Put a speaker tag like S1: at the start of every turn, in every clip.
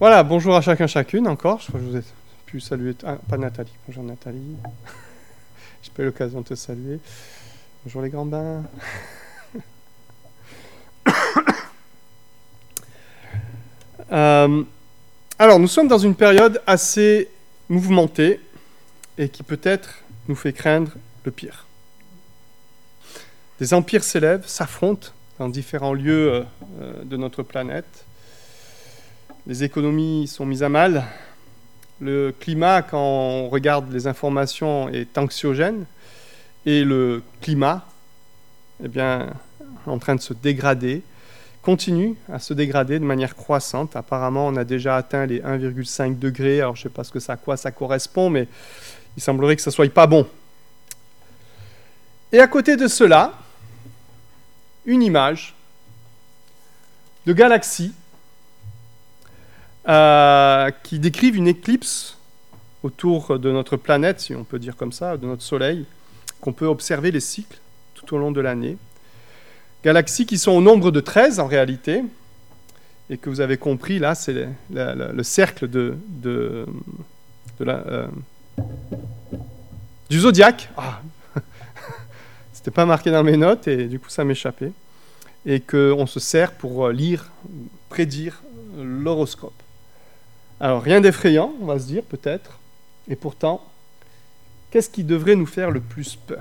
S1: Voilà, bonjour à chacun, chacune encore. Je crois que je vous ai pu saluer. Ah, pas Nathalie. Bonjour Nathalie. J'ai pas eu l'occasion de te saluer. Bonjour les grands bains. Alors, nous sommes dans une période assez mouvementée et qui peut-être nous fait craindre le pire. Des empires s'élèvent, s'affrontent dans différents lieux de notre planète. Les économies sont mises à mal. Le climat, quand on regarde les informations, est anxiogène. Et le climat, eh bien, est en train de se dégrader, continue à se dégrader de manière croissante. Apparemment, on a déjà atteint les 1,5 degrés. Alors, je ne sais pas à quoi ça correspond, mais il semblerait que ça ne soit pas bon. Et à côté de cela, une image de galaxies qui décrivent une éclipse autour de notre planète, si on peut dire comme ça, de notre Soleil, qu'on peut observer les cycles tout au long de l'année. Galaxies qui sont au nombre de 13 en réalité, et que vous avez compris, là, c'est le cercle du zodiaque. Ah. C'était pas marqué dans mes notes, et du coup ça m'échappait. Et qu'on se sert pour lire, prédire l'horoscope. Alors, rien d'effrayant, on va se dire, peut-être. Et pourtant, qu'est-ce qui devrait nous faire le plus peur ?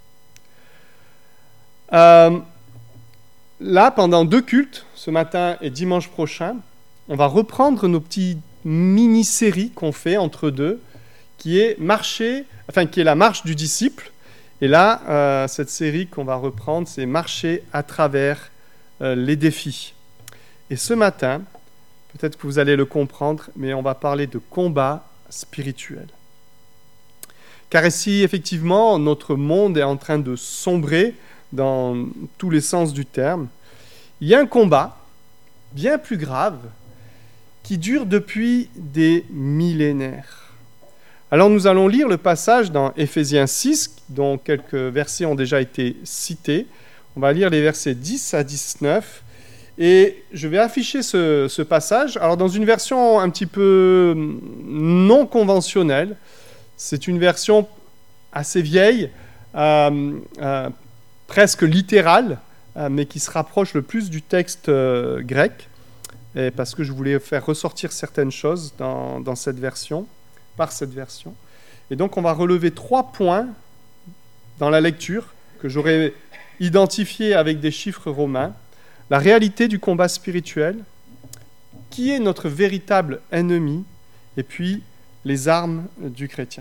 S1: Là, pendant 2 cultes, ce matin et dimanche prochain, on va reprendre nos petites mini-séries qu'on fait entre deux, qui est la marche du disciple. Et là, cette série qu'on va reprendre, c'est marcher à travers les défis. Et ce matin, peut-être que vous allez le comprendre, mais on va parler de combat spirituel. Car ici, effectivement, notre monde est en train de sombrer dans tous les sens du terme. Il y a un combat bien plus grave qui dure depuis des millénaires. Alors nous allons lire le passage dans Éphésiens 6, dont quelques versets ont déjà été cités. On va lire les versets 10 à 19. Et je vais afficher ce passage. Alors dans une version un petit peu non conventionnelle, c'est une version assez vieille, presque littérale, mais qui se rapproche le plus du texte grec, et parce que je voulais faire ressortir certaines choses dans cette version, par cette version. Et donc on va relever 3 points dans la lecture que j'aurais identifiés avec des chiffres romains. La réalité du combat spirituel, qui est notre véritable ennemi, et puis les armes du chrétien.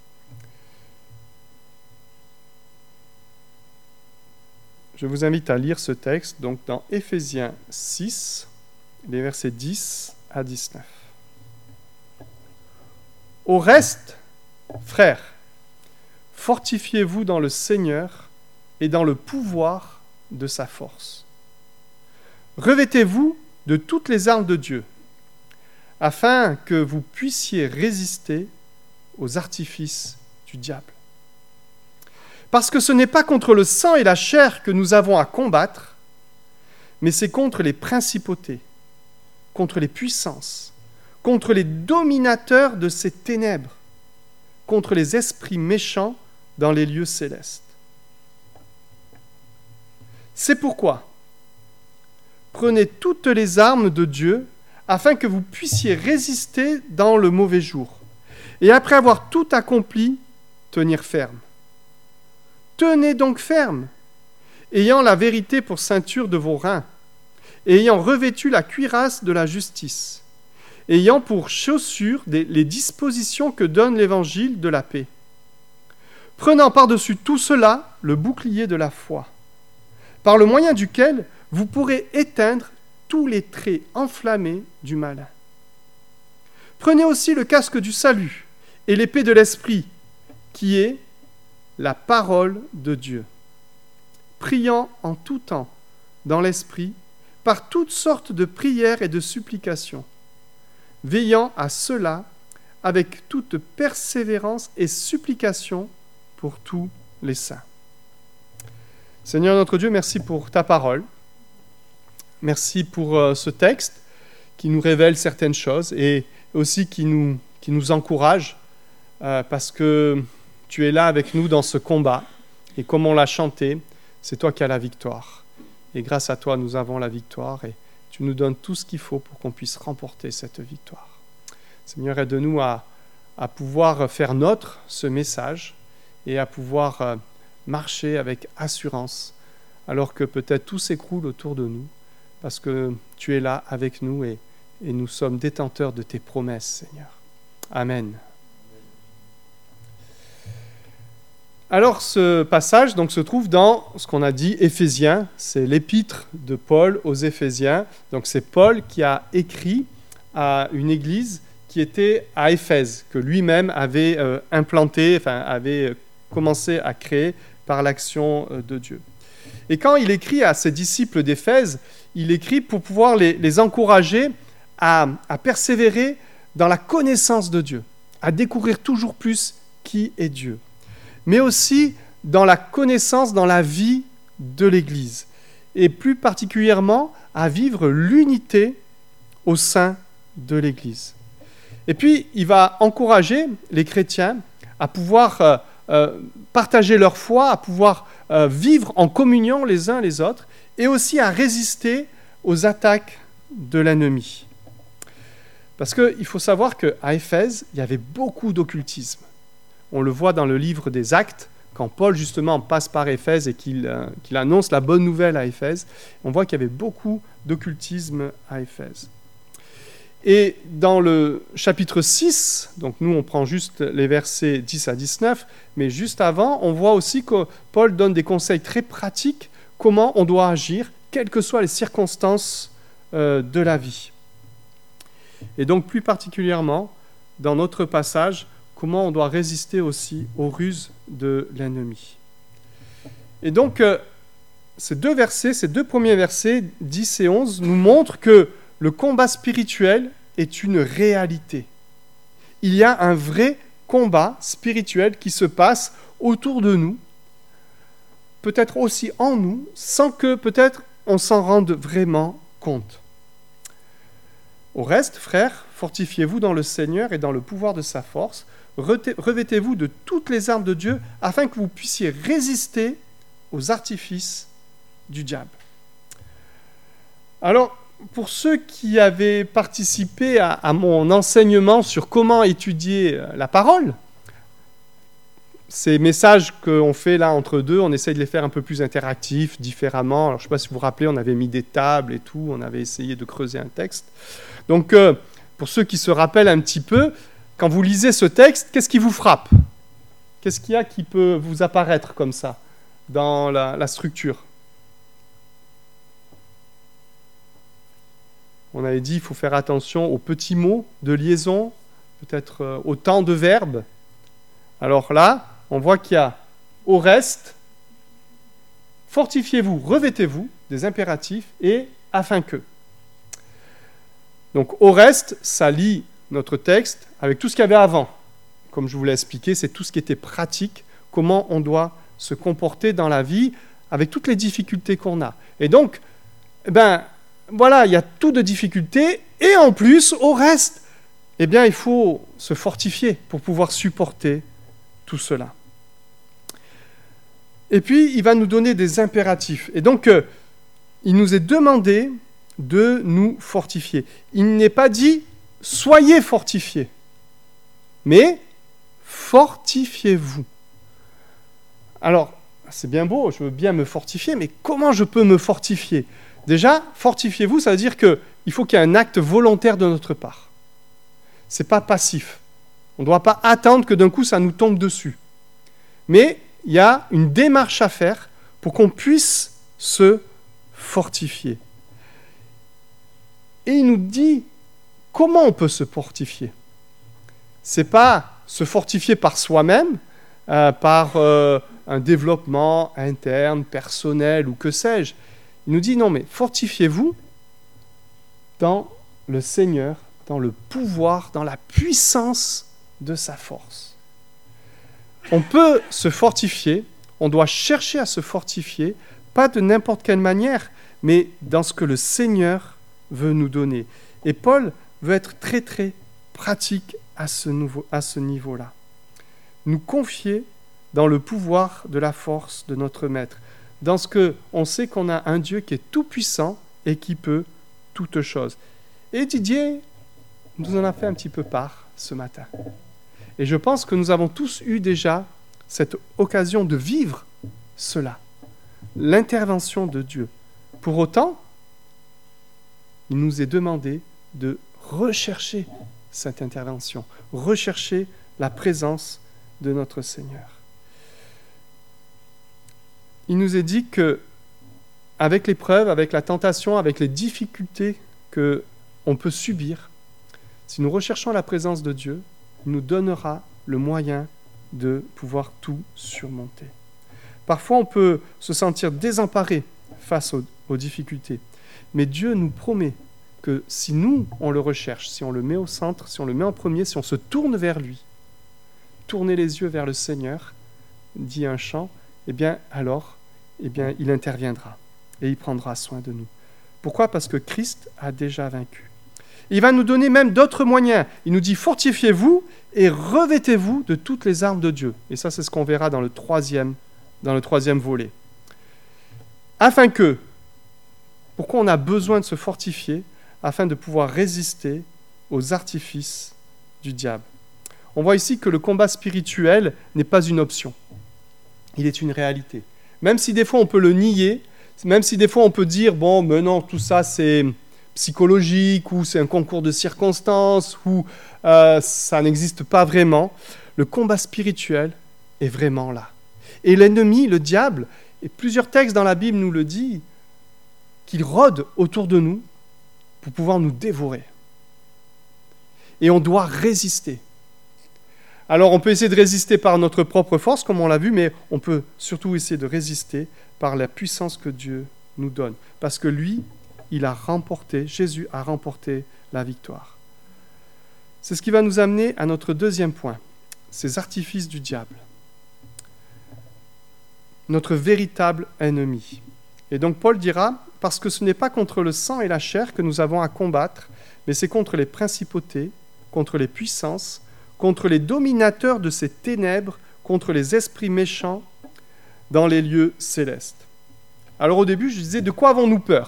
S1: Je vous invite à lire ce texte, donc dans Éphésiens 6, les versets 10 à 19. Au reste, frères, fortifiez-vous dans le Seigneur et dans le pouvoir de sa force. Revêtez-vous de toutes les armes de Dieu, afin que vous puissiez résister aux artifices du diable. Parce que ce n'est pas contre le sang et la chair que nous avons à combattre, mais c'est contre les principautés, contre les puissances, contre les dominateurs de ces ténèbres, contre les esprits méchants dans les lieux célestes. C'est pourquoi prenez toutes les armes de Dieu afin que vous puissiez résister dans le mauvais jour. Et après avoir tout accompli, tenir ferme. Tenez donc ferme, ayant la vérité pour ceinture de vos reins, et ayant revêtu la cuirasse de la justice, ayant pour chaussures les dispositions que donne l'évangile de la paix. Prenant par-dessus tout cela le bouclier de la foi, par le moyen duquel vous pourrez éteindre tous les traits enflammés du malin. Prenez aussi le casque du salut et l'épée de l'esprit, qui est la parole de Dieu, priant en tout temps dans l'esprit, par toutes sortes de prières et de supplications, veillant à cela avec toute persévérance et supplication pour tous les saints. Seigneur notre Dieu, merci pour ta parole. Merci pour ce texte qui nous révèle certaines choses et aussi qui nous encourage parce que tu es là avec nous dans ce combat. Et comme on l'a chanté, c'est toi qui as la victoire. Et grâce à toi, nous avons la victoire et tu nous donnes tout ce qu'il faut pour qu'on puisse remporter cette victoire. Seigneur, aide-nous à pouvoir faire nôtre ce message et à pouvoir marcher avec assurance alors que peut-être tout s'écroule autour de nous parce que tu es là avec nous et nous sommes détenteurs de tes promesses, Seigneur. Amen. Alors ce passage donc, se trouve dans ce qu'on a dit Éphésiens, c'est l'épître de Paul aux Éphésiens. Donc c'est Paul qui a écrit à une église qui était à Éphèse, que lui-même avait avait commencé à créer par l'action de Dieu. Et quand il écrit à ses disciples d'Éphèse, il écrit pour pouvoir les encourager à persévérer dans la connaissance de Dieu, à découvrir toujours plus qui est Dieu, mais aussi dans la connaissance, dans la vie de l'Église, et plus particulièrement à vivre l'unité au sein de l'Église. Et puis, il va encourager les chrétiens à pouvoir partager leur foi, à pouvoir vivre en communion les uns les autres, et aussi à résister aux attaques de l'ennemi. Parce qu'il faut savoir qu'à Éphèse, il y avait beaucoup d'occultisme. On le voit dans le livre des Actes, quand Paul justement passe par Éphèse et qu'il annonce la bonne nouvelle à Éphèse, on voit qu'il y avait beaucoup d'occultisme à Éphèse. Et dans le chapitre 6, donc nous on prend juste les versets 10 à 19, mais juste avant, on voit aussi que Paul donne des conseils très pratiques, comment on doit agir, quelles que soient les circonstances de la vie. Et donc plus particulièrement, dans notre passage, comment on doit résister aussi aux ruses de l'ennemi. Et donc, ces deux premiers versets, 10 et 11, nous montrent que le combat spirituel est une réalité. Il y a un vrai combat spirituel qui se passe autour de nous, peut-être aussi en nous, sans que peut-être on s'en rende vraiment compte. Au reste, frères, fortifiez-vous dans le Seigneur et dans le pouvoir de sa force. Revêtez-vous de toutes les armes de Dieu afin que vous puissiez résister aux artifices du diable. Alors, pour ceux qui avaient participé à mon enseignement sur comment étudier la parole, ces messages qu'on fait là entre deux, on essaye de les faire un peu plus interactifs, différemment. Alors, je ne sais pas si vous vous rappelez, on avait mis des tables et tout, on avait essayé de creuser un texte. Donc, pour ceux qui se rappellent un petit peu, quand vous lisez ce texte, qu'est-ce qui vous frappe ? Qu'est-ce qu'il y a qui peut vous apparaître comme ça dans la structure ? On avait dit qu'il faut faire attention aux petits mots de liaison, peut-être au temps de verbe. Alors là, on voit qu'il y a au reste, fortifiez-vous, revêtez-vous des impératifs et afin que. Donc au reste, ça lie notre texte avec tout ce qu'il y avait avant. Comme je vous l'ai expliqué, c'est tout ce qui était pratique, comment on doit se comporter dans la vie avec toutes les difficultés qu'on a. Et donc, voilà, il y a tout de difficultés, et en plus, au reste, il faut se fortifier pour pouvoir supporter tout cela. Et puis, il va nous donner des impératifs. Et donc, il nous est demandé de nous fortifier. Il n'est pas dit « soyez fortifiés », mais « fortifiez-vous ». Alors, c'est bien beau, je veux bien me fortifier, mais comment je peux me fortifier ? Déjà, fortifiez-vous, ça veut dire qu'il faut qu'il y ait un acte volontaire de notre part. Ce n'est pas passif. On ne doit pas attendre que d'un coup ça nous tombe dessus. Mais il y a une démarche à faire pour qu'on puisse se fortifier. Et il nous dit comment on peut se fortifier. Ce n'est pas se fortifier par soi-même, par un développement interne, personnel ou que sais-je. Il nous dit non, mais fortifiez-vous dans le Seigneur, dans le pouvoir, dans la puissance de sa force. On peut se fortifier, on doit chercher à se fortifier, pas de n'importe quelle manière, mais dans ce que le Seigneur veut nous donner. Et Paul veut être très très pratique à ce niveau-là. Nous confier dans le pouvoir de la force de notre Maître, dans ce que on sait qu'on a un Dieu qui est tout-puissant et qui peut toutes choses. Et Didier nous en a fait un petit peu part ce matin. Et je pense que nous avons tous eu déjà cette occasion de vivre cela, l'intervention de Dieu. Pour autant, il nous est demandé de rechercher cette intervention, rechercher la présence de notre Seigneur. Il nous est dit que, avec l'épreuve, avec la tentation, avec les difficultés qu'on peut subir, si nous recherchons la présence de Dieu, il nous donnera le moyen de pouvoir tout surmonter. Parfois, on peut se sentir désemparé face aux difficultés, mais Dieu nous promet que si nous, on le recherche, si on le met au centre, si on le met en premier, si on se tourne vers lui, tourner les yeux vers le Seigneur, dit un chant, alors, il interviendra et il prendra soin de nous. Pourquoi ? Parce que Christ a déjà vaincu. Il va nous donner même d'autres moyens. Il nous dit « Fortifiez-vous et revêtez-vous de toutes les armes de Dieu ». Et ça, c'est ce qu'on verra dans le troisième volet. Afin que, pourquoi on a besoin de se fortifier ? Afin de pouvoir résister aux artifices du diable. On voit ici que le combat spirituel n'est pas une option. Il est une réalité. Même si des fois on peut le nier, même si des fois on peut dire « Bon, mais non, tout ça c'est psychologique, ou c'est un concours de circonstances, ou ça n'existe pas vraiment », le combat spirituel est vraiment là. Et l'ennemi, le diable, et plusieurs textes dans la Bible nous le disent, qu'il rôde autour de nous pour pouvoir nous dévorer. Et on doit résister. Alors on peut essayer de résister par notre propre force, comme on l'a vu, mais on peut surtout essayer de résister par la puissance que Dieu nous donne. Parce que lui, Jésus a remporté la victoire. C'est ce qui va nous amener à notre deuxième point, ces artifices du diable. Notre véritable ennemi. Et donc Paul dira, parce que ce n'est pas contre le sang et la chair que nous avons à combattre, mais c'est contre les principautés, contre les puissances, contre les dominateurs de ces ténèbres, contre les esprits méchants dans les lieux célestes. Alors au début, je disais, de quoi avons-nous peur ?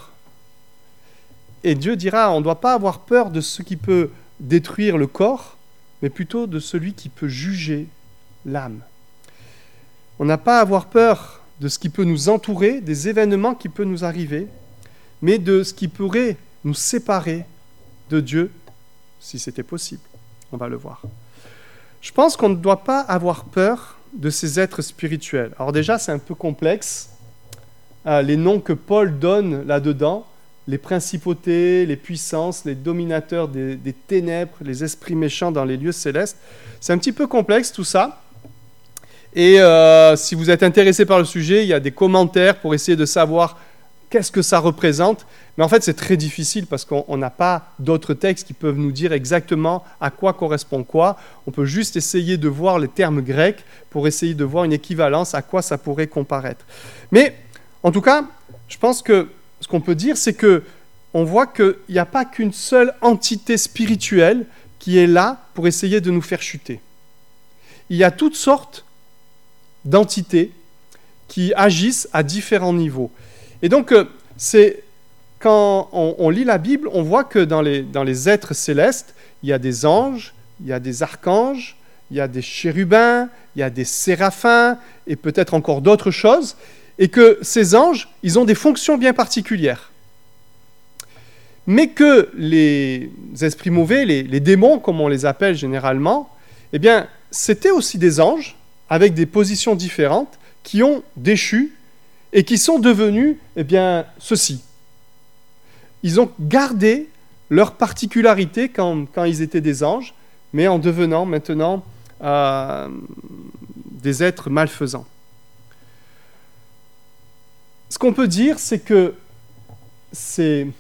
S1: Et Dieu dira, on ne doit pas avoir peur de ce qui peut détruire le corps, mais plutôt de celui qui peut juger l'âme. On n'a pas à avoir peur de ce qui peut nous entourer, des événements qui peuvent nous arriver, mais de ce qui pourrait nous séparer de Dieu, si c'était possible. On va le voir. Je pense qu'on ne doit pas avoir peur de ces êtres spirituels. Alors déjà, c'est un peu complexe. Les noms que Paul donne là-dedans, les principautés, les puissances, les dominateurs des ténèbres, les esprits méchants dans les lieux célestes, c'est un petit peu complexe tout ça. Et si vous êtes intéressé par le sujet, il y a des commentaires pour essayer de savoir qu'est-ce que ça représente. Mais en fait, c'est très difficile parce qu'on n'a pas d'autres textes qui peuvent nous dire exactement à quoi correspond quoi. On peut juste essayer de voir les termes grecs pour essayer de voir une équivalence, à quoi ça pourrait comparaître. Mais en tout cas, je pense que ce qu'on peut dire, c'est qu'on voit qu'il n'y a pas qu'une seule entité spirituelle qui est là pour essayer de nous faire chuter. Il y a toutes sortes d'entités qui agissent à différents niveaux. Et donc, quand on lit la Bible, on voit que dans les êtres célestes, il y a des anges, il y a des archanges, il y a des chérubins, il y a des séraphins, et peut-être encore d'autres choses, et que ces anges, ils ont des fonctions bien particulières. Mais que les esprits mauvais, les démons, comme on les appelle généralement, eh bien, c'était aussi des anges, avec des positions différentes, qui ont déchu, et qui sont devenus, eh bien, ceci. Ils ont gardé leur particularité quand ils étaient des anges, mais en devenant maintenant des êtres malfaisants. Ce qu'on peut dire, c'est que ces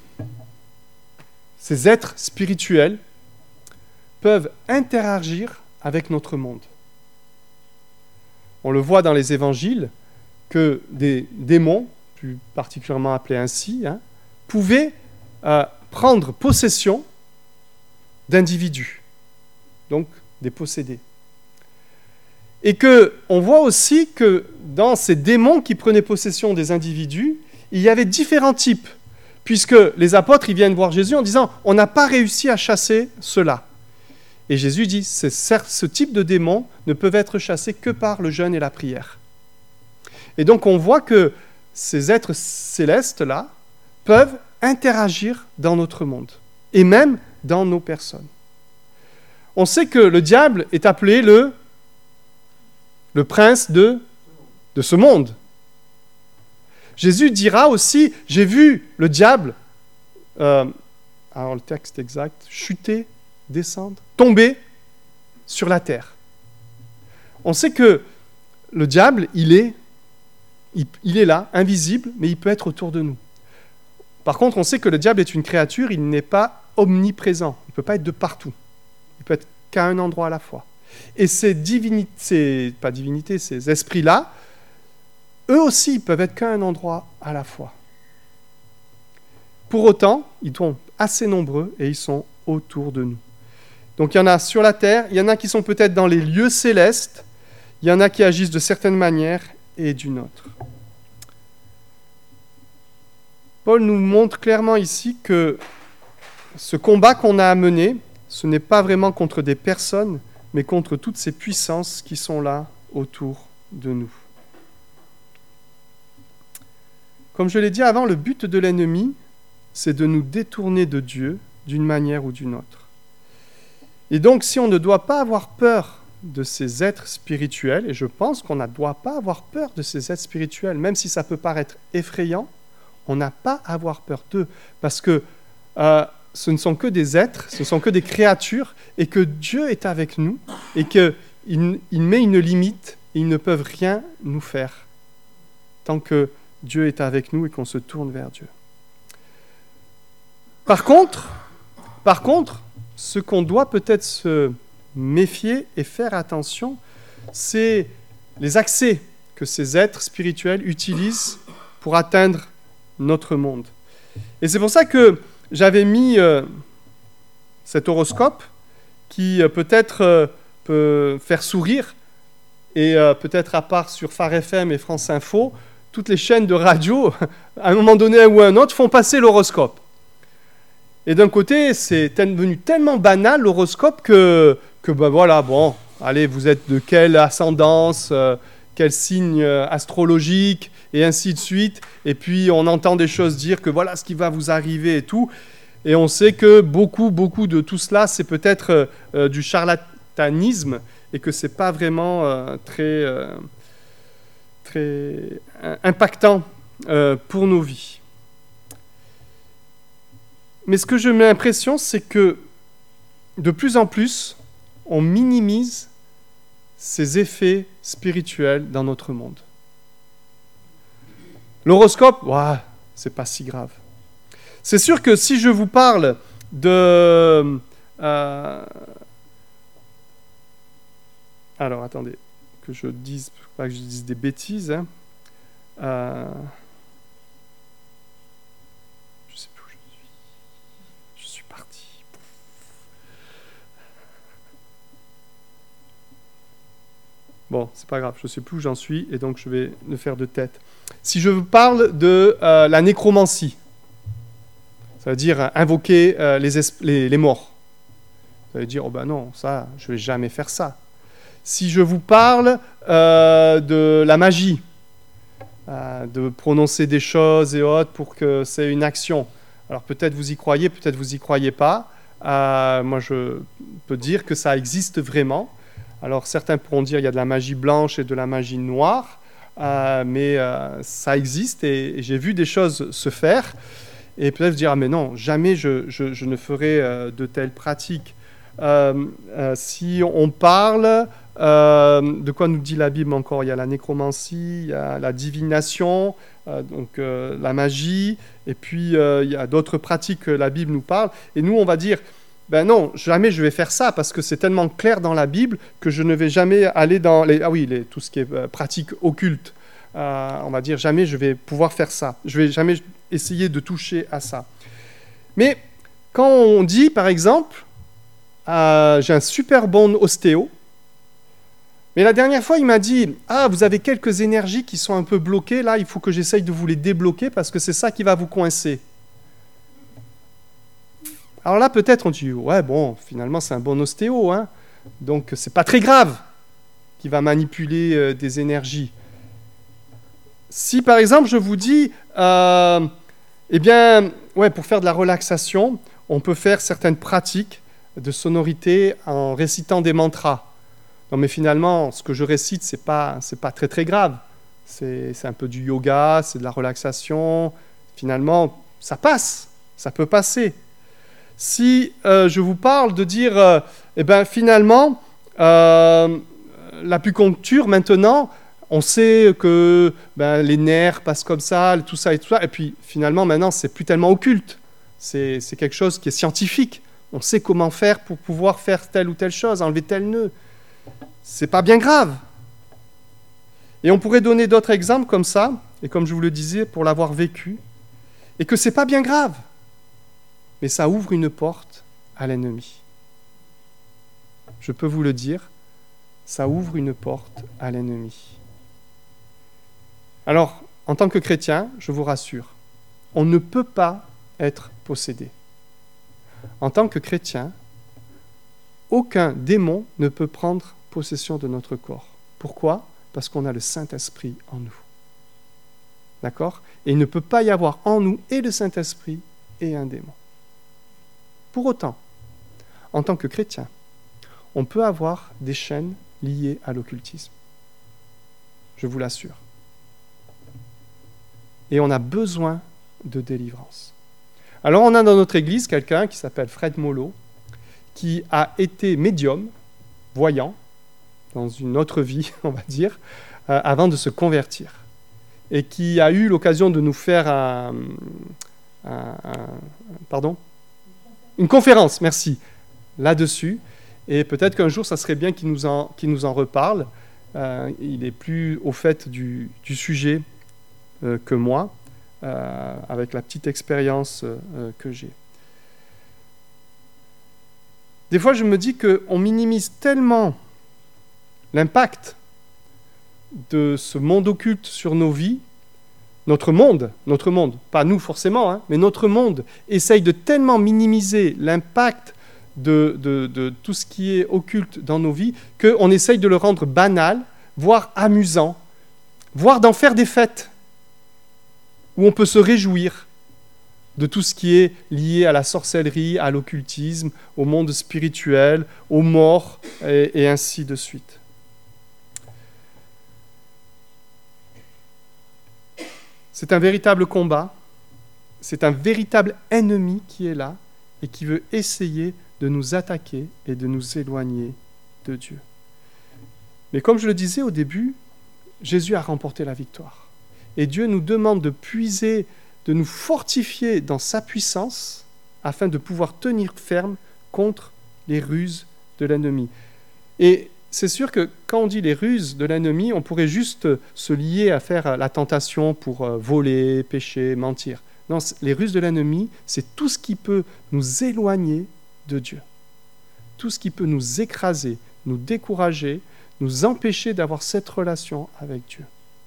S1: êtres spirituels peuvent interagir avec notre monde. On le voit dans les évangiles que des démons, plus particulièrement appelés ainsi, pouvaient prendre possession d'individus, donc des possédés. Et qu'on voit aussi que dans ces démons qui prenaient possession des individus, il y avait différents types, puisque les apôtres ils viennent voir Jésus en disant « on n'a pas réussi à chasser cela ». Et Jésus dit « ce type de démons ne peuvent être chassés que par le jeûne et la prière ». Et donc on voit que ces êtres célestes-là peuvent interagir dans notre monde, et même dans nos personnes. On sait que le diable est appelé le prince de ce monde. Jésus dira aussi, j'ai vu le diable, alors le texte exact, chuter, descendre, tomber sur la terre. On sait que le diable, il est là, invisible, mais il peut être autour de nous. Par contre, on sait que le diable est une créature, il n'est pas omniprésent, il ne peut pas être de partout. Il peut être qu'à un endroit à la fois. Et ces esprits-là, eux aussi, ils peuvent être qu'à un endroit à la fois. Pour autant, ils sont assez nombreux et ils sont autour de nous. Donc il y en a sur la terre, il y en a qui sont peut-être dans les lieux célestes, il y en a qui agissent de certaines manières et d'une autre. Paul nous montre clairement ici que ce combat qu'on a à mener, ce n'est pas vraiment contre des personnes, mais contre toutes ces puissances qui sont là autour de nous. Comme je l'ai dit avant, le but de l'ennemi, c'est de nous détourner de Dieu d'une manière ou d'une autre. Et donc, si on ne doit pas avoir peur de ces êtres spirituels, et je pense qu'on ne doit pas avoir peur de ces êtres spirituels, même si ça peut paraître effrayant, on n'a pas à avoir peur d'eux, parce que ce ne sont que des êtres, ce ne sont que des créatures, et que Dieu est avec nous, et qu'il met une limite, et ils ne peuvent rien nous faire, tant que Dieu est avec nous et qu'on se tourne vers Dieu. Par contre, ce qu'on doit peut-être se méfier et faire attention, c'est les accès que ces êtres spirituels utilisent pour atteindre notre monde. Et c'est pour ça que j'avais mis cet horoscope qui peut-être peut faire sourire, et peut-être à part sur Phare FM et France Info, toutes les chaînes de radio, à un moment donné ou à un autre, font passer l'horoscope. Et d'un côté, c'est devenu tellement banal l'horoscope que voilà, bon, allez, vous êtes de quelle ascendance, quel signe astrologique, et ainsi de suite. Et puis on entend des choses dire que voilà ce qui va vous arriver et tout. Et on sait que beaucoup de tout cela, c'est peut-être du charlatanisme et que c'est pas vraiment très impactant pour nos vies. Mais ce que j'ai l'impression, c'est que de plus en plus, on minimise ces effets spirituels dans notre monde. L'horoscope, c'est pas si grave. C'est sûr que si je vous parle de... Alors, attendez, que je dise, pas que je dise des bêtises. Je sais plus où je suis. Je suis parti. Bon, c'est pas grave, je sais plus où j'en suis, et donc je vais le faire de tête. Si je vous parle de la nécromancie, ça veut dire invoquer les morts. Ça veut dire, oh ben non, ça, je ne vais jamais faire ça. Si je vous parle de la magie, de prononcer des choses et autres pour que c'est une action. Alors peut-être vous y croyez, peut-être vous y croyez pas. Moi, je peux dire que ça existe vraiment. Alors certains pourront dire qu'il y a de la magie blanche et de la magie noire, mais ça existe et j'ai vu des choses se faire. Et peut-être dire, mais non, jamais je ne ferai de telles pratiques. Si on parle, de quoi nous dit la Bible encore? Il y a la nécromancie, il y a la divination, donc la magie, et puis il y a d'autres pratiques que la Bible nous parle. Et nous, on va dire, ben non, jamais je vais faire ça, parce que c'est tellement clair dans la Bible que je ne vais jamais aller dans tout ce qui est pratique occulte. On va dire, jamais je vais pouvoir faire ça. Je vais jamais essayer de toucher à ça. Mais quand on dit, par exemple, j'ai un super bon ostéo. Mais la dernière fois, il m'a dit « Ah, vous avez quelques énergies qui sont un peu bloquées, là, il faut que j'essaye de vous les débloquer parce que c'est ça qui va vous coincer. » Alors là, peut-être, on dit « Ouais, bon, finalement, c'est un bon ostéo, hein, donc c'est pas très grave qu'il va manipuler des énergies. » Si, par exemple, je vous dis eh bien, ouais, pour faire de la relaxation, on peut faire certaines pratiques de sonorité en récitant des mantras. Non, mais finalement, ce que je récite, c'est pas très très grave. C'est un peu du yoga, c'est de la relaxation. Finalement, ça passe, ça peut passer. Si je vous parle de dire, eh ben finalement, l'acupuncture maintenant, on sait que les nerfs passent comme ça, tout ça et tout ça. Et puis finalement, maintenant, c'est plus tellement occulte. C'est quelque chose qui est scientifique. On sait comment faire pour pouvoir faire telle ou telle chose, enlever tel nœud. C'est pas bien grave. Et on pourrait donner d'autres exemples comme ça, et comme je vous le disais, pour l'avoir vécu, et que c'est pas bien grave, mais ça ouvre une porte à l'ennemi. Je peux vous le dire, ça ouvre une porte à l'ennemi. Alors, en tant que chrétien, je vous rassure, on ne peut pas être possédé. En tant que chrétien, aucun démon ne peut prendre possession de notre corps. Pourquoi ? Parce qu'on a le Saint-Esprit en nous. D'accord ? Et il ne peut pas y avoir en nous et le Saint-Esprit et un démon. Pour autant, en tant que chrétien, on peut avoir des chaînes liées à l'occultisme. Je vous l'assure. Et on a besoin de délivrance. Alors on a dans notre église quelqu'un qui s'appelle Fred Mollo, qui a été médium, voyant, dans une autre vie, on va dire, avant de se convertir. Et qui a eu l'occasion de nous faire une conférence, merci, là-dessus. Et peut-être qu'un jour, ça serait bien qu'il nous en reparle. Il est plus au fait du sujet que moi, avec la petite expérience que j'ai. Des fois, je me dis qu'on minimise tellement l'impact de ce monde occulte sur nos vies. Notre monde, pas nous forcément, hein, mais notre monde essaye de tellement minimiser l'impact de tout ce qui est occulte dans nos vies qu'on essaye de le rendre banal, voire amusant, voire d'en faire des fêtes où on peut se réjouir de tout ce qui est lié à la sorcellerie, à l'occultisme, au monde spirituel, aux morts, et ainsi de suite. C'est un véritable combat, c'est un véritable ennemi qui est là et qui veut essayer de nous attaquer et de nous éloigner de Dieu. Mais comme je le disais au début, Jésus a remporté la victoire. Et Dieu nous demande de puiser, de nous fortifier dans sa puissance afin de pouvoir tenir ferme contre les ruses de l'ennemi. Et c'est sûr que quand on dit les ruses de l'ennemi, on pourrait juste se lier à faire la tentation pour voler, pécher, mentir. Non, les ruses de l'ennemi, c'est tout ce qui peut nous éloigner de Dieu. Tout ce qui peut nous écraser, nous décourager, nous empêcher d'avoir cette relation avec Dieu.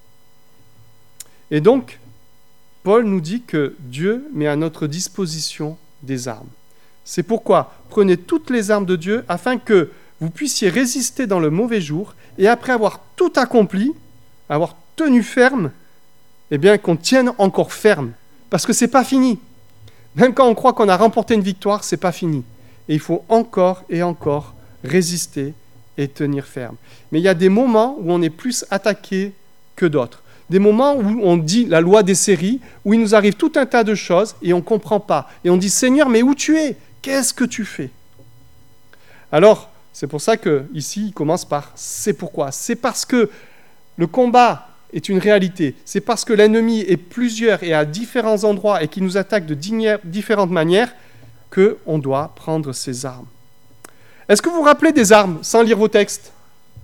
S1: Et donc, Paul nous dit que Dieu met à notre disposition des armes. C'est pourquoi prenez toutes les armes de Dieu afin que vous puissiez résister dans le mauvais jour et après avoir tout accompli, avoir tenu ferme, eh bien qu'on tienne encore ferme. Parce que ce n'est pas fini. Même quand on croit qu'on a remporté une victoire, ce n'est pas fini. Et il faut encore et encore résister et tenir ferme. Mais il y a des moments où on est plus attaqué que d'autres. Des moments où on dit la loi des séries, où il nous arrive tout un tas de choses et on ne comprend pas. Et on dit « Seigneur, mais où tu es ? Qu'est-ce que tu fais ?» Alors, c'est pour ça qu'ici, il commence par « c'est pourquoi ». C'est parce que le combat est une réalité. C'est parce que l'ennemi est plusieurs et à différents endroits et qui nous attaque de différentes manières qu'on doit prendre ses armes. Est-ce que vous vous rappelez des armes sans lire vos textes ?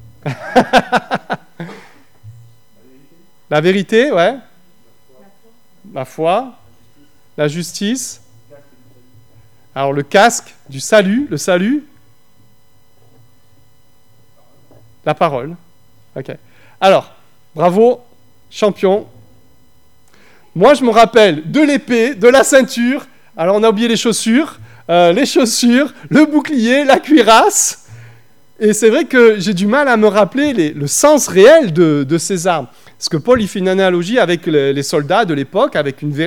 S1: La vérité, ouais. La foi, la justice. Alors le casque du salut, le salut. La parole. Ok. Alors, bravo, champion. Moi, je me rappelle de l'épée, de la ceinture. Alors, on a oublié les chaussures, le bouclier, la cuirasse. Et c'est vrai que j'ai du mal à me rappeler le sens réel de ces armes. Parce que Paul, il fait une analogie avec les soldats de l'époque, avec il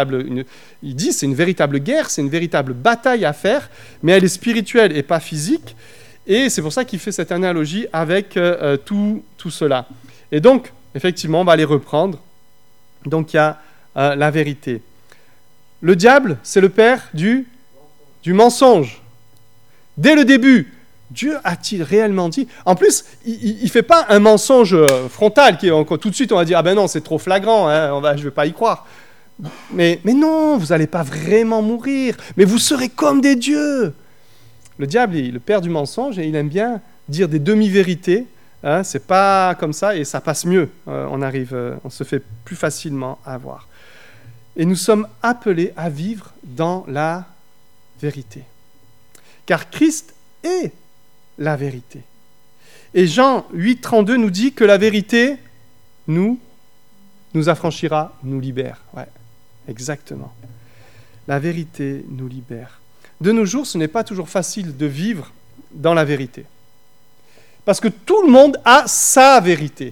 S1: dit c'est une véritable guerre, c'est une véritable bataille à faire, mais elle est spirituelle et pas physique. Et c'est pour ça qu'il fait cette analogie avec tout cela. Et donc, effectivement, on va les reprendre. Donc, il y a la vérité. Le diable, c'est le père du mensonge. Dès le début, Dieu a-t-il réellement dit? En plus, il ne fait pas un mensonge frontal, tout de suite on va dire « Ah ben non, c'est trop flagrant, hein, je ne vais pas y croire. » Mais non, vous n'allez pas vraiment mourir, mais vous serez comme des dieux. Le diable est le père du mensonge et il aime bien dire des demi-vérités. Hein, c'est pas comme ça et ça passe mieux. On se fait plus facilement avoir. Et nous sommes appelés à vivre dans la vérité. Car Christ est la vérité. Et Jean 8, 32 nous dit que la vérité nous affranchira, nous libère. Ouais, exactement. La vérité nous libère. De nos jours, ce n'est pas toujours facile de vivre dans la vérité. Parce que tout le monde a sa vérité.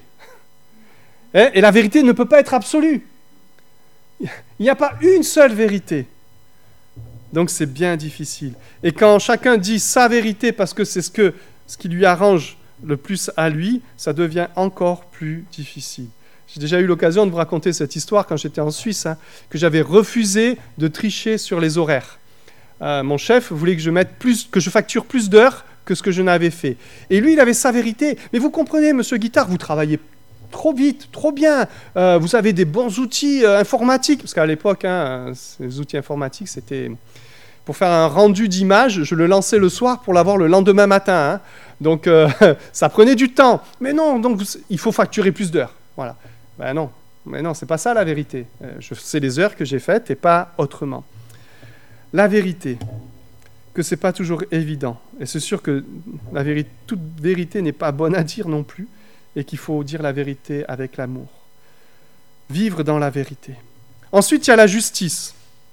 S1: Et la vérité ne peut pas être absolue. Il n'y a pas une seule vérité. Donc c'est bien difficile. Et quand chacun dit sa vérité parce que c'est ce qui lui arrange le plus à lui, ça devient encore plus difficile. J'ai déjà eu l'occasion de vous raconter cette histoire quand j'étais en Suisse, que j'avais refusé de tricher sur les horaires. Mon chef voulait que je facture plus d'heures que ce que je n'avais fait. Et lui, il avait sa vérité. Mais vous comprenez, monsieur Guittard, vous travaillez trop vite, trop bien. Vous avez des bons outils informatiques. Parce qu'à l'époque, ces outils informatiques, c'était... Pour faire un rendu d'image, je le lançais le soir pour l'avoir le lendemain matin. Donc, ça prenait du temps. Mais non, donc il faut facturer plus d'heures. Voilà. Ben non, mais non, c'est pas ça la vérité. Je sais les heures que j'ai faites et pas autrement. La vérité, que c'est pas toujours évident. Et c'est sûr que toute vérité n'est pas bonne à dire non plus, et qu'il faut dire la vérité avec l'amour. Vivre dans la vérité. Ensuite, il y a la justice.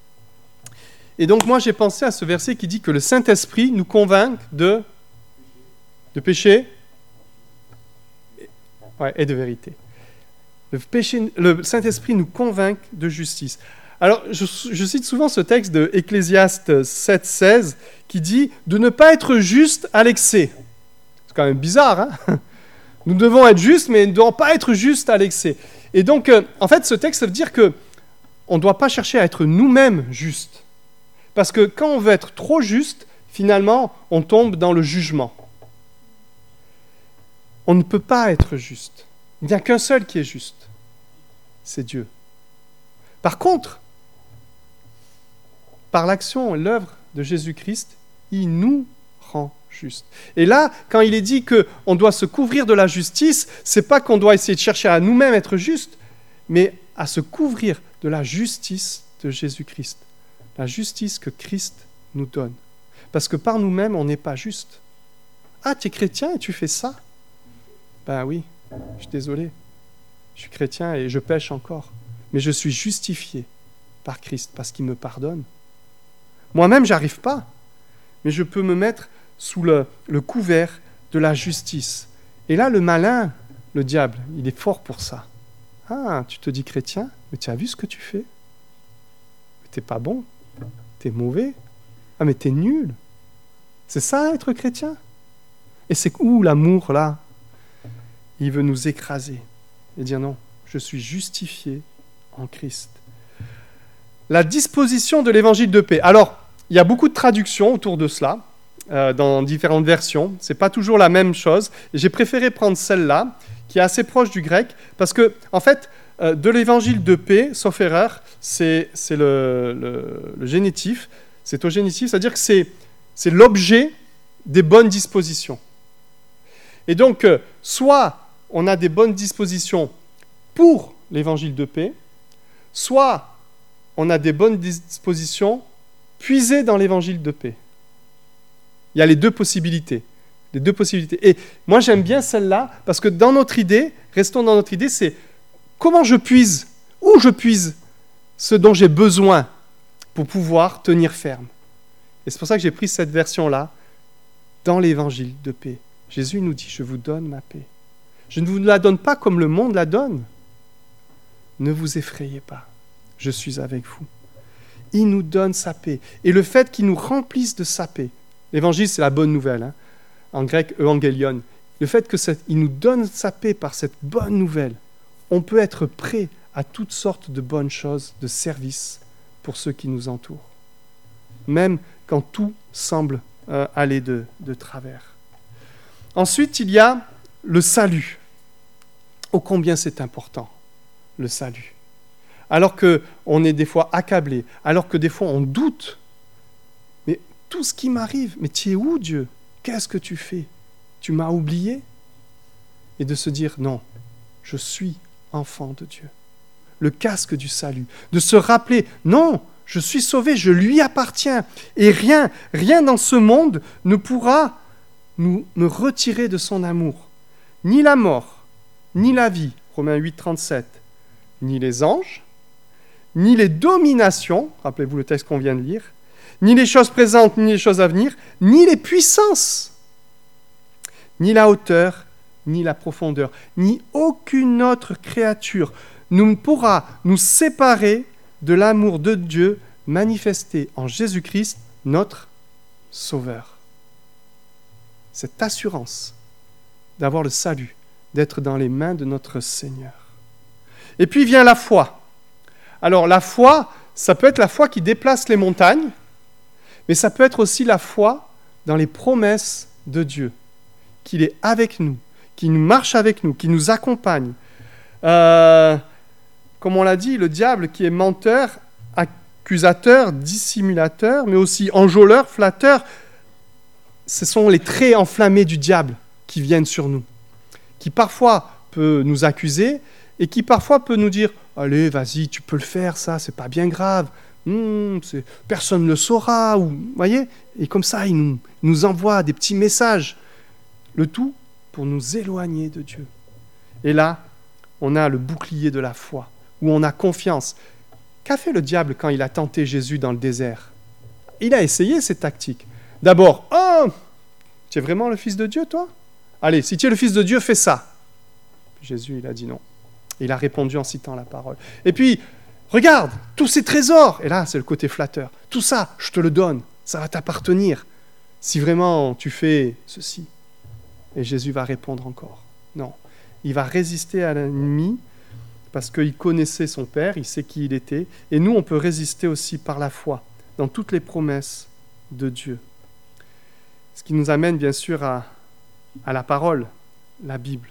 S1: Et donc, moi, j'ai pensé à ce verset qui dit que le Saint-Esprit nous convainc de péché et de vérité. Le Saint-Esprit nous convainc de justice. Alors, je cite souvent ce texte de Ecclésiaste 7,16 qui dit de ne pas être juste à l'excès. C'est quand même bizarre, hein? Nous devons être justes, mais nous ne devons pas être justes à l'excès. Et donc, en fait, ce texte veut dire qu'on ne doit pas chercher à être nous-mêmes justes. Parce que quand on veut être trop juste, finalement, on tombe dans le jugement. On ne peut pas être juste. Il n'y a qu'un seul qui est juste. C'est Dieu. Par contre, par l'action et l'œuvre de Jésus-Christ, il nous rend justes. Et là, quand il est dit qu'on doit se couvrir de la justice, ce n'est pas qu'on doit essayer de chercher à nous-mêmes être justes, mais à se couvrir de la justice de Jésus-Christ. La justice que Christ nous donne. Parce que par nous-mêmes, on n'est pas juste. Ah, tu es chrétien et tu fais ça? Ben oui, je suis désolé. Je suis chrétien et je pêche encore. Mais je suis justifié par Christ parce qu'il me pardonne. Moi-même, j'arrive pas. Mais je peux me mettre sous le couvert de la justice. Et là, le malin, le diable, il est fort pour ça. Ah, tu te dis chrétien, mais tu as vu ce que tu fais? Mais t'es pas bon. T'es mauvais. Ah, mais t'es nul. C'est ça, être chrétien? Et c'est où l'amour, là? Il veut nous écraser et dire non, je suis justifié en Christ. La disposition de l'évangile de paix. Alors, il y a beaucoup de traductions autour de cela, dans différentes versions. Ce n'est pas toujours la même chose. Et j'ai préféré prendre celle-là, qui est assez proche du grec, parce que, en fait, de l'évangile de paix, sauf erreur, c'est le génitif. C'est au génitif, c'est-à-dire que c'est l'objet des bonnes dispositions. Et donc, soit on a des bonnes dispositions pour l'évangile de paix, soit on a des bonnes dispositions puisées dans l'évangile de paix. Il y a les deux possibilités. Les deux possibilités. Et moi, j'aime bien celle-là, parce que restons dans notre idée, c'est comment où je puise ce dont j'ai besoin pour pouvoir tenir ferme. Et c'est pour ça que j'ai pris cette version-là dans l'évangile de paix. Jésus nous dit, je vous donne ma paix. Je ne vous la donne pas comme le monde la donne. Ne vous effrayez pas, je suis avec vous. Il nous donne sa paix. Et le fait qu'il nous remplisse de sa paix, l'évangile c'est la bonne nouvelle, en grec euangelion, le fait qu'il nous donne sa paix par cette bonne nouvelle, on peut être prêt à toutes sortes de bonnes choses, de services pour ceux qui nous entourent. Même quand tout semble aller de travers. Ensuite, il y a le salut. Ô combien c'est important, le salut. Alors qu'on est des fois accablé, alors que des fois on doute. Mais tout ce qui m'arrive, mais tu es où Dieu ? Qu'est-ce que tu fais ? Tu m'as oublié ? Et de se dire, non, je suis enfant de Dieu. Le casque du salut. De se rappeler, non, je suis sauvé, je lui appartiens. Et rien dans ce monde ne pourra me retirer de son amour. Ni la mort, ni la vie, Romains 8, 37, ni les anges, ni les dominations, rappelez-vous le texte qu'on vient de lire, ni les choses présentes, ni les choses à venir, ni les puissances, ni la hauteur, ni la profondeur, ni aucune autre créature ne pourra nous séparer de l'amour de Dieu manifesté en Jésus-Christ, notre Sauveur. Cette assurance d'avoir le salut, d'être dans les mains de notre Seigneur. Et puis vient la foi. Alors la foi, ça peut être la foi qui déplace les montagnes, mais ça peut être aussi la foi dans les promesses de Dieu, qu'il est avec nous, qu'il marche avec nous, qu'il nous accompagne. Comme on l'a dit, le diable qui est menteur, accusateur, dissimulateur, mais aussi enjôleur, flatteur, ce sont les traits enflammés du diable qui viennent sur nous, qui parfois peut nous accuser et qui parfois peut nous dire « Allez, vas-y, tu peux le faire, ça, c'est pas bien grave. Personne ne le saura. » Vous voyez ? Et comme ça, il nous envoie des petits messages. Le tout pour nous éloigner de Dieu. Et là, on a le bouclier de la foi, où on a confiance. Qu'a fait le diable quand il a tenté Jésus dans le désert ? Il a essayé ces tactiques. D'abord, « Oh, tu es vraiment le Fils de Dieu, toi ? Allez, si tu es le Fils de Dieu, fais ça. » Jésus, il a dit non. Il a répondu en citant la parole. Et puis, regarde, tous ces trésors. Et là, c'est le côté flatteur. Tout ça, je te le donne. Ça va t'appartenir. Si vraiment tu fais ceci. Et Jésus va répondre encore. Non. Il va résister à l'ennemi parce qu'il connaissait son Père, il sait qui il était. Et nous, on peut résister aussi par la foi dans toutes les promesses de Dieu. Ce qui nous amène bien sûr à la parole, la Bible.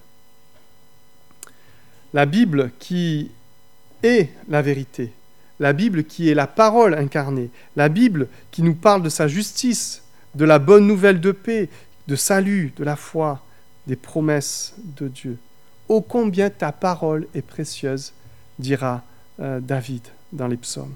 S1: La Bible qui est la vérité, la Bible qui est la parole incarnée, la Bible qui nous parle de sa justice, de la bonne nouvelle de paix, de salut, de la foi, des promesses de Dieu. Ô combien ta parole est précieuse, dira David dans les psaumes.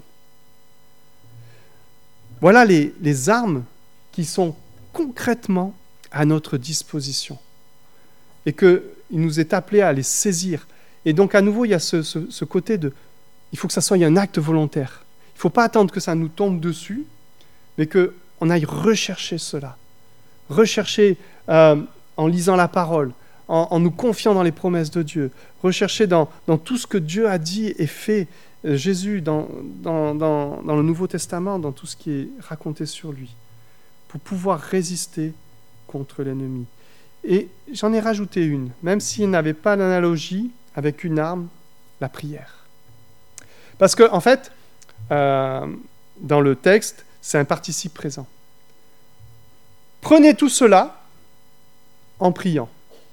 S1: Voilà les armes qui sont concrètement à notre disposition et qu'il nous est appelé à les saisir. Et donc à nouveau, il y a ce côté de... Il faut que ça soit un acte volontaire. Il ne faut pas attendre que ça nous tombe dessus, mais qu'on aille rechercher cela. Rechercher en lisant la parole, en nous confiant dans les promesses de Dieu. Rechercher dans tout ce que Dieu a dit et fait, Jésus, dans le Nouveau Testament, dans tout ce qui est raconté sur lui, pour pouvoir résister contre l'ennemi. Et j'en ai rajouté une, même s'il n'avait pas d'analogie avec une arme, la prière. Parce que, en fait, dans le texte, c'est un participe présent. Prenez tout cela en priant.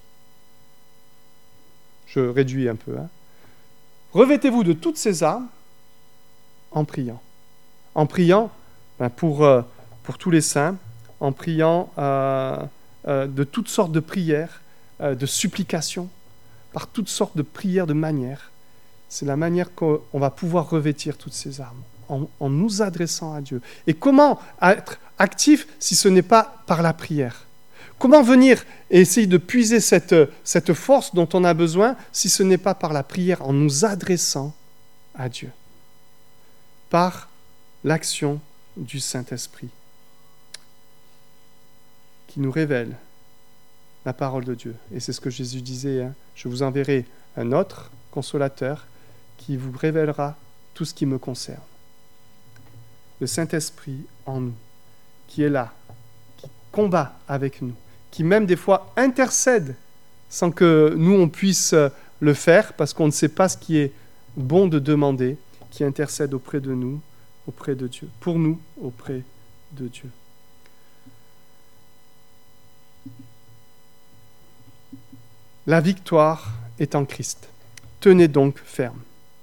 S1: Je réduis un peu. Revêtez-vous de toutes ces armes en priant. En priant pour tous les saints, en priant de toutes sortes de prières, de supplications, par toutes sortes de prières de manières. C'est la manière qu'on va pouvoir revêtir toutes ces armes, en nous adressant à Dieu. Et comment être actif si ce n'est pas par la prière ? Comment venir et essayer de puiser cette force dont on a besoin si ce n'est pas par la prière, en nous adressant à Dieu, par l'action du Saint-Esprit qui nous révèle la parole de Dieu. Et c'est ce que Jésus disait, hein, je vous enverrai un autre consolateur qui vous révélera tout ce qui me concerne. Le Saint-Esprit en nous, qui est là, qui combat avec nous, qui même des fois intercède sans que nous on puisse le faire parce qu'on ne sait pas ce qui est bon de demander, qui intercède auprès de nous, auprès de Dieu, pour nous, auprès de Dieu. La victoire est en Christ. Tenez donc ferme.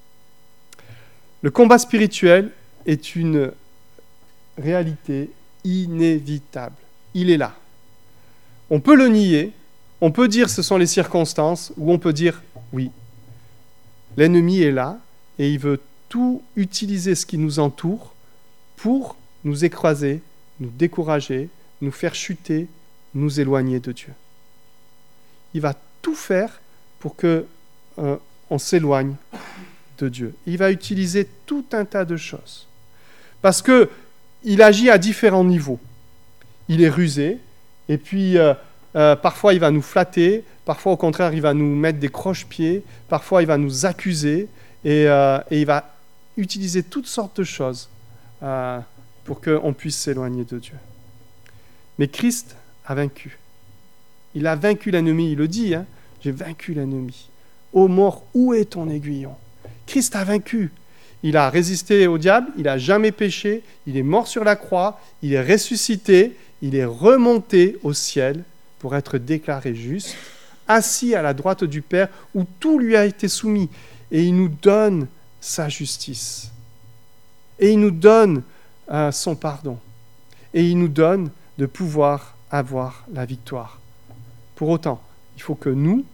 S1: Le combat spirituel est une réalité inévitable. Il est là. On peut le nier, on peut dire ce sont les circonstances, ou on peut dire oui. L'ennemi est là et il veut tout utiliser ce qui nous entoure pour nous écraser, nous décourager, nous faire chuter, nous éloigner de Dieu. Il va tout faire pour que on s'éloigne de Dieu. Il va utiliser tout un tas de choses. Parce qu'il agit à différents niveaux. Il est rusé, et puis parfois il va nous flatter, parfois au contraire il va nous mettre des croche-pieds, parfois il va nous accuser, et il va utiliser toutes sortes de choses pour qu'on puisse s'éloigner de Dieu. Mais Christ a vaincu. Il a vaincu l'ennemi, il le dit, hein, j'ai vaincu l'ennemi. Ô mort, où est ton aiguillon ? Christ a vaincu. Il a résisté au diable, il n'a jamais péché, il est mort sur la croix, il est ressuscité, il est remonté au ciel pour être déclaré juste, assis à la droite du Père où tout lui a été soumis. Et il nous donne sa justice. Et il nous donne son pardon. Et il nous donne de pouvoir avoir la victoire. Pour autant, il faut que nous,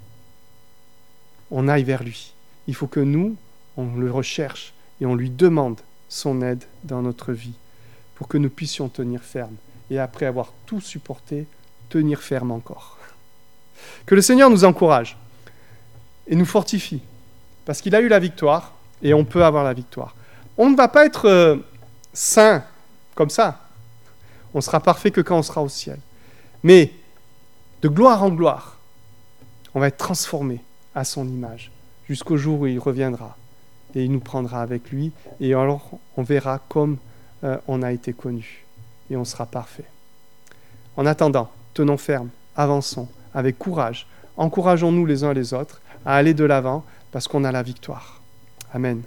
S1: on aille vers lui. Il faut que nous, on le recherche et on lui demande son aide dans notre vie pour que nous puissions tenir ferme. Et après avoir tout supporté, tenir ferme encore. Que le Seigneur nous encourage et nous fortifie parce qu'il a eu la victoire et on peut avoir la victoire. On ne va pas être saint comme ça. On sera parfait que quand on sera au ciel. Mais de gloire en gloire, on va être transformé à son image jusqu'au jour où il reviendra et il nous prendra avec lui et alors on verra comme on a été connu et on sera parfait. En attendant, tenons ferme, avançons avec courage, encourageons-nous les uns les autres à aller de l'avant parce qu'on a la victoire. Amen.